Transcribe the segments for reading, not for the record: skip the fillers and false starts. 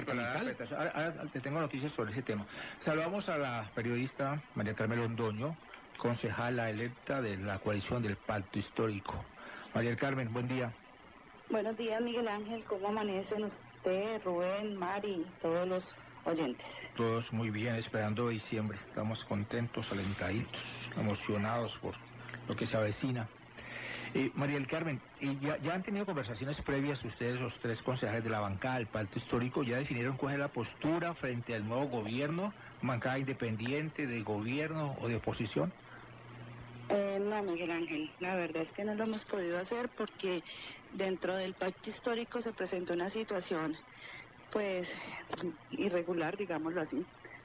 satelital. Ahora te tengo noticias sobre ese tema. Saludamos a la periodista María Carmen Londoño, concejala electa de la coalición del Pacto Histórico. María Carmen, buen día. Buenos días, Miguel Ángel. ¿Cómo amanecen usted, Rubén, Mari y todos los oyentes? Todos muy bien, esperando diciembre. Estamos contentos, alentaditos, emocionados por lo que se avecina. María del Carmen, ya han tenido conversaciones previas ustedes, los tres concejales de la bancada del Pacto Histórico, ya definieron cuál es la postura frente al nuevo gobierno, bancada independiente, de gobierno o de oposición. No, Miguel Ángel, la verdad es que no lo hemos podido hacer porque dentro del Pacto Histórico se presentó una situación, pues, irregular, digámoslo así,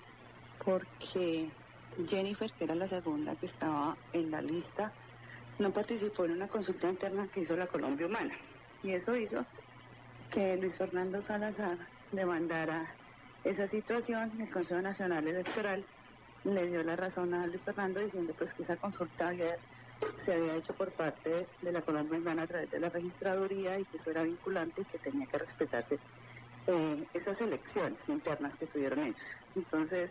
porque Jennifer, que era la segunda que estaba en la lista, no participó en una consulta interna que hizo la Colombia Humana. Y eso hizo que Luis Fernando Salazar demandara esa situación. El Consejo Nacional Electoral le dio la razón a Luis Fernando diciendo pues que esa consulta se había hecho por parte de la Colombia Humana a través de la registraduría y que eso era vinculante y que tenía que respetarse esas elecciones internas que tuvieron ellos. Entonces,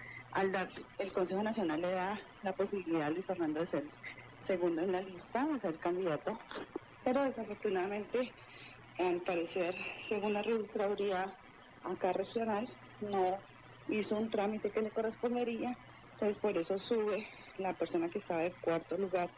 el Consejo Nacional le da la posibilidad a Luis Fernando de ser segundo en la lista, de ser candidato, pero desafortunadamente, al parecer, según la registraduría acá regional, no hizo un trámite que le correspondería, entonces por eso sube la persona que estaba en cuarto lugar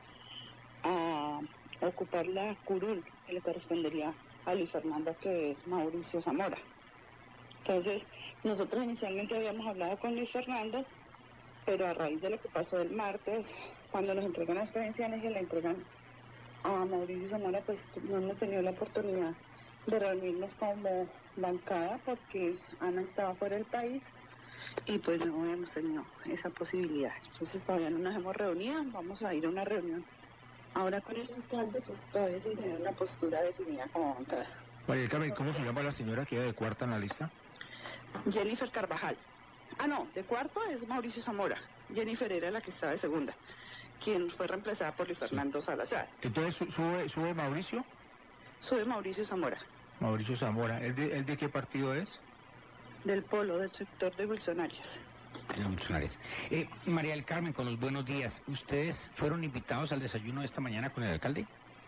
a ocupar la curul que le correspondería a Luis Fernando, que es Mauricio Zamora. Entonces, nosotros inicialmente habíamos hablado con Luis Fernando, pero a raíz de lo que pasó el martes, cuando nos entregan las credenciales y le entregan a Mauricio Zamora, pues no hemos tenido la oportunidad de reunirnos como bancada porque Ana estaba fuera del país y pues no hemos tenido esa posibilidad. Entonces todavía no nos hemos reunido, vamos a ir a una reunión ahora con el alcalde, pues todavía sin tener una postura definida como bancada. María Carmen, ¿cómo se llama la señora que iba de cuarta en la lista? Jennifer Carvajal. No, de cuarto es Mauricio Zamora. Jennifer era la que estaba de segunda, quien fue reemplazada por Luis Fernando Salazar. Entonces, ¿sube Mauricio? Sube Mauricio Zamora. Mauricio Zamora. ¿Él de qué partido es? Del Polo, del sector de Wilson Arias. María del Carmen, con los buenos días. ¿Ustedes fueron invitados al desayuno de esta mañana con el alcalde?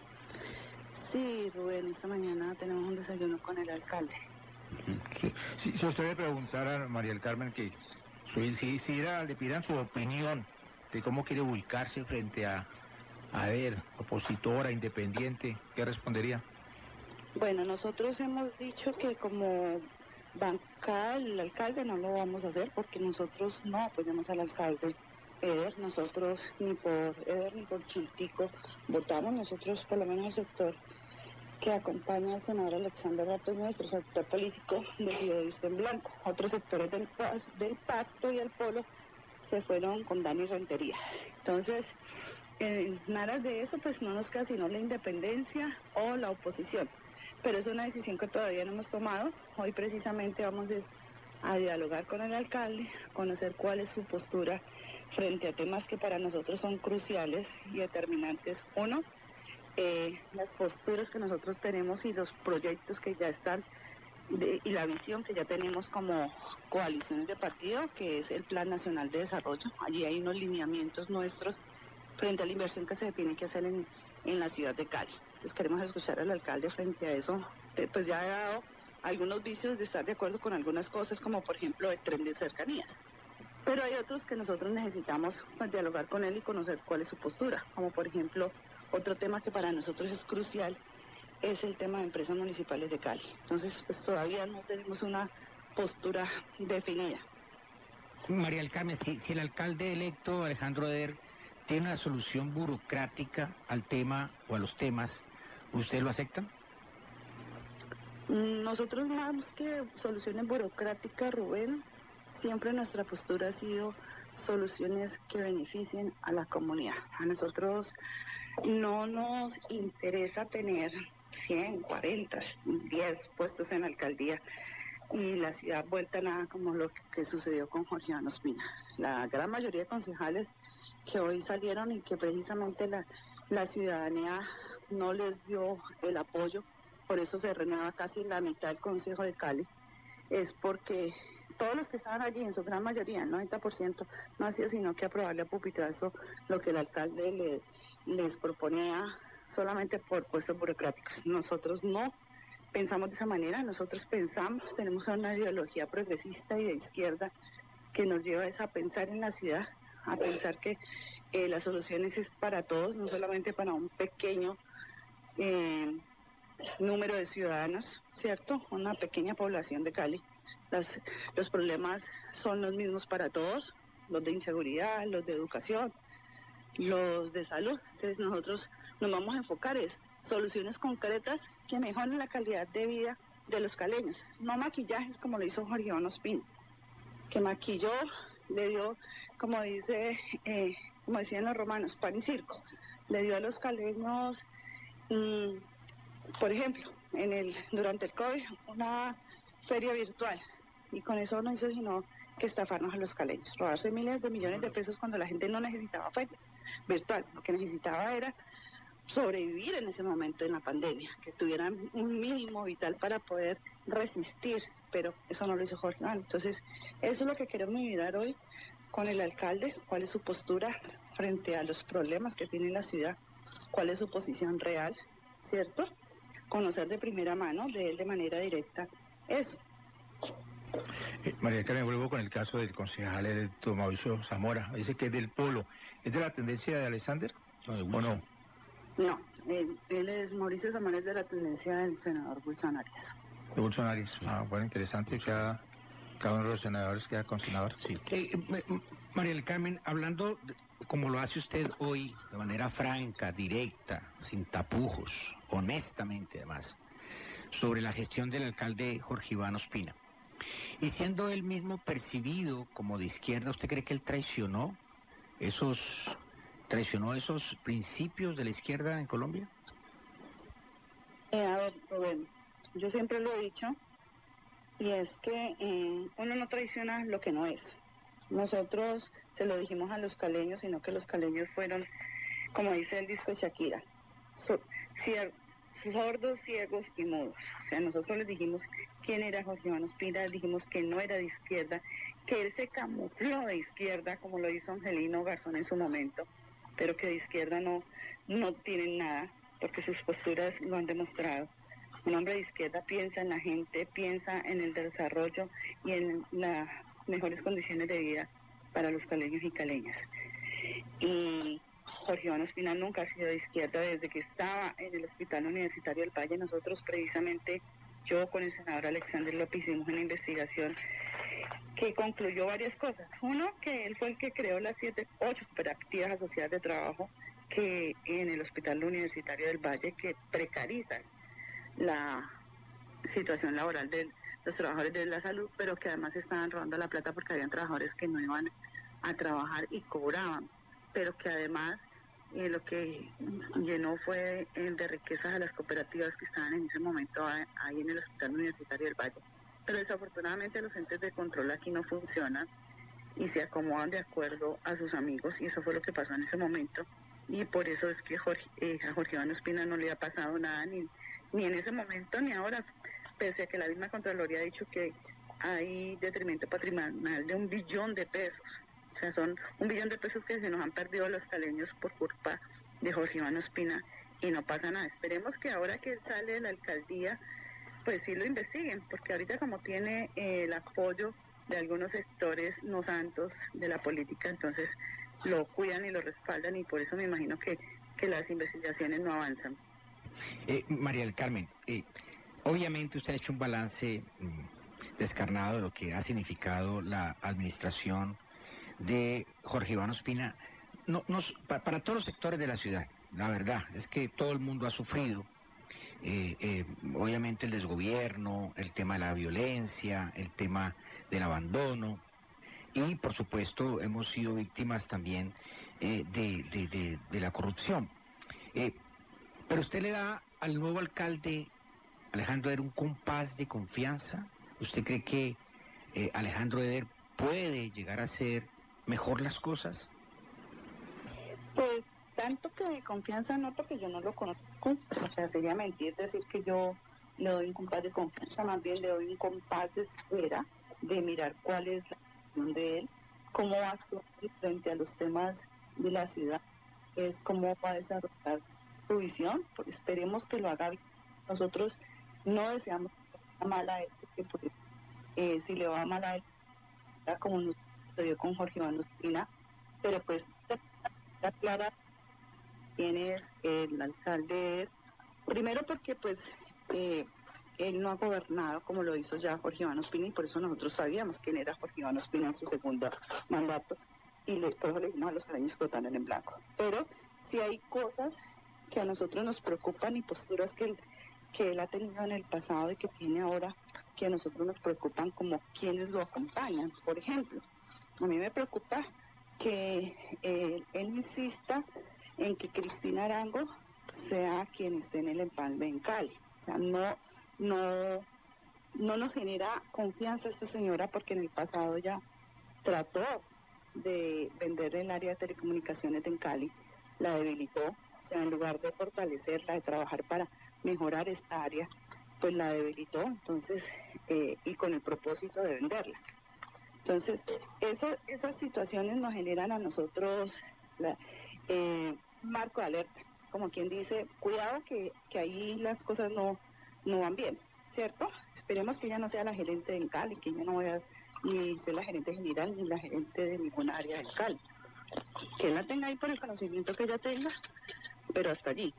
Sí, Rubén, esta mañana tenemos un desayuno con el alcalde. Sí. Si usted le preguntara a María del Carmen que si le pidan su opinión de cómo quiere ubicarse frente a ver, opositora, independiente, ¿qué respondería? Bueno, nosotros hemos dicho que como bancada el alcalde no lo vamos a hacer porque nosotros no apoyamos al alcalde Eder, nosotros ni por Eder ni por Chuntico votamos, nosotros por lo menos el sector que acompaña al senador Alexander López, nuestro sector político, decidió irse en blanco. Otros sectores del pacto y el polo se fueron con Dani Rentería. Entonces, en aras de eso, pues no nos queda sino la independencia o la oposición. Pero es una decisión que todavía no hemos tomado. Hoy precisamente vamos a dialogar con el alcalde, conocer cuál es su postura frente a temas que para nosotros son cruciales y determinantes. Uno, las posturas que nosotros tenemos y los proyectos que ya están y la visión que ya tenemos como coaliciones de partido, que es el Plan Nacional de Desarrollo. Allí hay unos lineamientos nuestros frente a la inversión que se tiene que hacer en la ciudad de Cali. Entonces queremos escuchar al alcalde frente a eso. Pues ya ha dado algunos vicios de estar de acuerdo con algunas cosas, como por ejemplo el tren de cercanías. Pero hay otros que nosotros necesitamos pues, dialogar con él y conocer cuál es su postura, como por ejemplo otro tema que para nosotros es crucial es el tema de empresas municipales de Cali. Entonces, pues todavía no tenemos una postura definida. María del Carmen, si el alcalde electo, Alejandro Eder, tiene una solución burocrática al tema o a los temas, ¿usted lo acepta? Nosotros más que soluciones burocráticas, Rubén, siempre nuestra postura ha sido soluciones que beneficien a la comunidad. A nosotros no nos interesa tener 100, 40, 10 puestos en la alcaldía y la ciudad vuelta a nada como lo que sucedió con Jorge Iván Ospina. La gran mayoría de concejales que hoy salieron y que precisamente la ciudadanía no les dio el apoyo, por eso se renueva casi la mitad del Consejo de Cali. es porque todos los que estaban allí, en su gran mayoría, el 90%, no hacía sino que aprobarle a pupitrazo lo que el alcalde les proponía solamente por puestos burocráticos. Nosotros no pensamos de esa manera, nosotros pensamos, tenemos una ideología progresista y de izquierda que nos lleva a pensar en la ciudad, a pensar que las soluciones es para todos, no solamente para un pequeño número de ciudadanos, ¿cierto? Una pequeña población de Cali. Los problemas son los mismos para todos, los de inseguridad, los de educación, los de salud. Entonces nosotros nos vamos a enfocar en soluciones concretas que mejoren la calidad de vida de los caleños, no maquillajes como lo hizo Jorge Iván Ospina, que maquilló, le dio, como decían los romanos, pan y circo, le dio a los caleños, por ejemplo, durante el COVID, una feria virtual, y con eso no hizo sino que estafarnos a los caleños, robarse miles de millones de pesos cuando la gente no necesitaba feria virtual, lo que necesitaba era sobrevivir en ese momento en la pandemia, que tuvieran un mínimo vital para poder resistir, pero eso no lo hizo Jorge Iván. Entonces, eso es lo que queremos mirar hoy con el alcalde, cuál es su postura frente a los problemas que tiene la ciudad, cuál es su posición real, ¿cierto? Conocer de primera mano, de él de manera directa, eso. María del Carmen, vuelvo con el caso del concejal electo Mauricio Zamora. Dice que es del Polo. ¿Es de la tendencia de Alexander o no? No, él es Mauricio Zamora, es de la tendencia del senador Wilson Arias. De Wilson Arias. Ah, bueno, interesante. Cada uno de los senadores queda con senador. Sí. María del Carmen, hablando como lo hace usted hoy, de manera franca, directa, sin tapujos, honestamente además, sobre la gestión del alcalde Jorge Iván Ospina, y siendo él mismo percibido como de izquierda, ¿usted cree que él traicionó esos principios de la izquierda en Colombia? A ver, Rubén, yo siempre lo he dicho, y es que uno no traiciona lo que no es. Nosotros se lo dijimos a los caleños, sino que los caleños fueron, como dice el disco de Shakira, sordos, ciegos y mudos. O sea, nosotros les dijimos quién era Jorge Iván Ospina, dijimos que no era de izquierda, que él se camufló de izquierda, como lo hizo Angelino Garzón en su momento, pero que de izquierda no tienen nada, porque sus posturas lo han demostrado. Un hombre de izquierda piensa en la gente, piensa en el desarrollo y en las mejores condiciones de vida para los caleños y caleñas. Y Jorge Iván Ospina nunca ha sido de izquierda. Desde que estaba en el Hospital Universitario del Valle, nosotros precisamente, yo con el senador Alexander López, hicimos una investigación que concluyó varias cosas. Uno, que él fue el que creó las 8 cooperativas asociadas de trabajo que en el Hospital Universitario del Valle, que precarizan la situación laboral de los trabajadores de la salud, pero que además estaban robando la plata porque habían trabajadores que no iban a trabajar y cobraban, pero que además lo que llenó fue de riquezas a las cooperativas que estaban en ese momento ahí en el Hospital Universitario del Valle. Pero desafortunadamente los entes de control aquí no funcionan y se acomodan de acuerdo a sus amigos, y eso fue lo que pasó en ese momento, y por eso es que a Jorge Iván Ospina no le ha pasado nada, ni en ese momento ni ahora, pese a que la misma Contraloría ha dicho que hay detrimento patrimonial de 1 billón de pesos. O sea, son 1 billón de pesos que se nos han perdido los caleños por culpa de Jorge Iván Ospina, y no pasa nada. Esperemos que ahora que él sale de la alcaldía, pues sí lo investiguen, porque ahorita como tiene el apoyo de algunos sectores no santos de la política, entonces lo cuidan y lo respaldan, y por eso me imagino que las investigaciones no avanzan. María del Carmen, obviamente usted ha hecho un balance descarnado de lo que ha significado la administración de Jorge Iván Ospina para todos los sectores de la ciudad. La verdad es que todo el mundo ha sufrido. Obviamente el desgobierno, el tema de la violencia, el tema del abandono, y por supuesto hemos sido víctimas también de la corrupción. Pero usted le da al nuevo alcalde Alejandro Eder un compás de confianza. ¿Usted cree que Alejandro Eder puede llegar a hacer mejor las cosas? Pues tanto que de confianza no, porque yo no lo conozco, o sea, sería mentir decir que yo le doy un compás de confianza, más bien le doy un compás de espera, de mirar cuál es la visión de él, cómo va a actuar frente a los temas de la ciudad, es cómo va a desarrollar su visión. Pues esperemos que lo haga bien. Nosotros no deseamos que le vaya mal a él, porque pues, si le va mal a él, como nos sucedió con Jorge Iván Ospina, pero pues está clara quién es el alcalde. Primero porque pues él no ha gobernado como lo hizo ya Jorge Iván Ospina, y por eso nosotros sabíamos quién era Jorge Iván Ospina en su segundo mandato, y por eso le dijimos a los caleños que votaran en blanco. Pero sí hay cosas que a nosotros nos preocupan, y posturas que él ha tenido en el pasado y que tiene ahora, que a nosotros nos preocupan, como quienes lo acompañan. Por ejemplo, a mí me preocupa que él insista en que Cristina Arango sea quien esté en el empalme en Cali. O sea, no nos genera confianza esta señora, porque en el pasado ya trató de vender el área de telecomunicaciones en Cali, la debilitó. O sea, en lugar de fortalecerla, de trabajar para mejorar esta área, pues la debilitó, entonces, y con el propósito de venderla. Entonces, esas situaciones nos generan a nosotros marco de alerta, como quien dice, cuidado que ahí las cosas no van bien, ¿cierto? Esperemos que ella no sea la gerente en Cali, que ella no vaya ni ser la gerente general ni la gerente de ninguna área en Cali. Que él la tenga ahí por el conocimiento que ella tenga, pero hasta allí.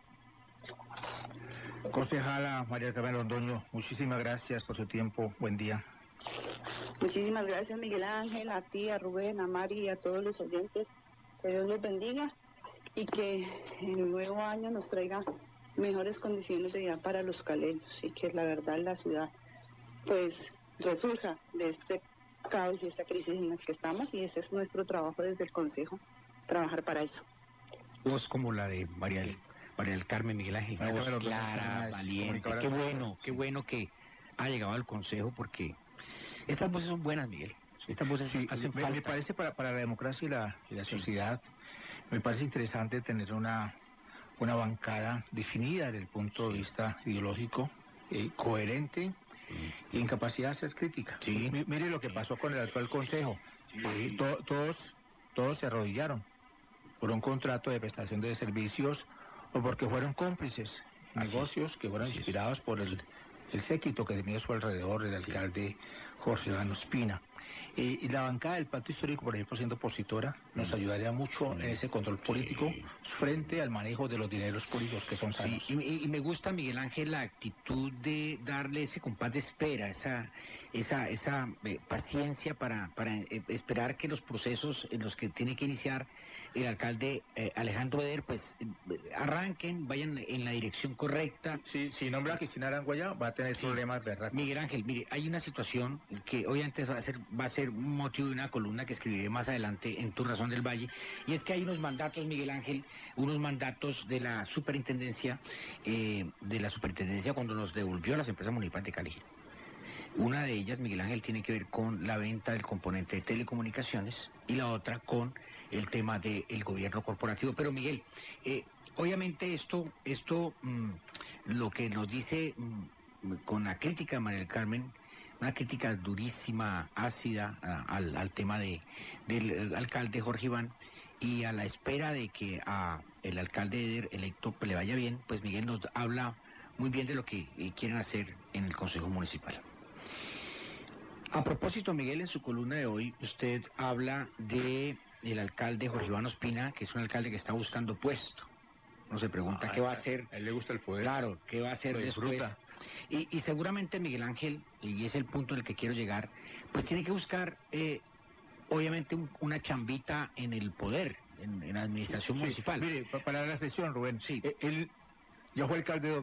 Concejala María del Carmen Londoño, muchísimas gracias por su tiempo. Buen día. Muchísimas gracias, Miguel Ángel, a ti, a Rubén, a Mari y a todos los oyentes. Que Dios los bendiga y que el nuevo año nos traiga mejores condiciones de vida para los caleños, y que la verdad la ciudad pues resurja de este caos y esta crisis en la que estamos, y ese es nuestro trabajo desde el Consejo, trabajar para eso. Voz como la de María del Carmen, Miguel Ángel, una voz clara, valiente. Qué bueno que ha llegado al Consejo, porque estas voces son buenas, Miguel. Estas voces hacen falta. Me parece para la democracia y la sociedad, me parece interesante tener una bancada definida desde el punto de vista ideológico, coherente, y en capacidad de hacer crítica. Mire lo que pasó con el actual Consejo. Todos se arrodillaron por un contrato de prestación de servicios, o porque fueron cómplices, negocios que fueron inspirados por el séquito que tenía a su alrededor el alcalde Jorge Iván Ospina. Y la bancada del Pacto Histórico, por ejemplo, siendo opositora, nos ayudaría mucho en ese control político frente al manejo de los dineros públicos que son sanos. Y me gusta, Miguel Ángel, la actitud de darle ese compás de espera, esa paciencia para esperar que los procesos en los que tiene que iniciar el alcalde Alejandro Eder pues arranquen, vayan en la dirección correcta. Si nombra a Cristina Arango ya, va a tener problemas, ¿verdad? Miguel Ángel, mire, hay una situación que obviamente va a ser un motivo de una columna que escribiré más adelante en Tu Razón del Valle, y es que hay unos mandatos, Miguel Ángel, unos mandatos de la superintendencia cuando nos devolvió a las empresas municipales de Cali. Una de ellas, Miguel Ángel, tiene que ver con la venta del componente de telecomunicaciones, y la otra con el tema del gobierno corporativo. Pero Miguel, obviamente esto lo que nos dice con la crítica de María del Carmen, una crítica durísima, ácida al tema del alcalde Jorge Iván, y a la espera de que a el alcalde Eder electo le vaya bien, pues Miguel nos habla muy bien de lo que quieren hacer en el Consejo Municipal. A propósito, Miguel, en su columna de hoy, usted habla de el alcalde Jorge Iván Ospina, que es un alcalde que está buscando puesto. Uno se pregunta qué va a hacer. A él le gusta el poder. Claro, qué va a hacer después. Y seguramente, Miguel Ángel, y es el punto en el que quiero llegar, pues tiene que buscar, obviamente, una chambita en el poder, en la administración municipal. Mire, para la reflexión, Rubén, él ya fue alcalde de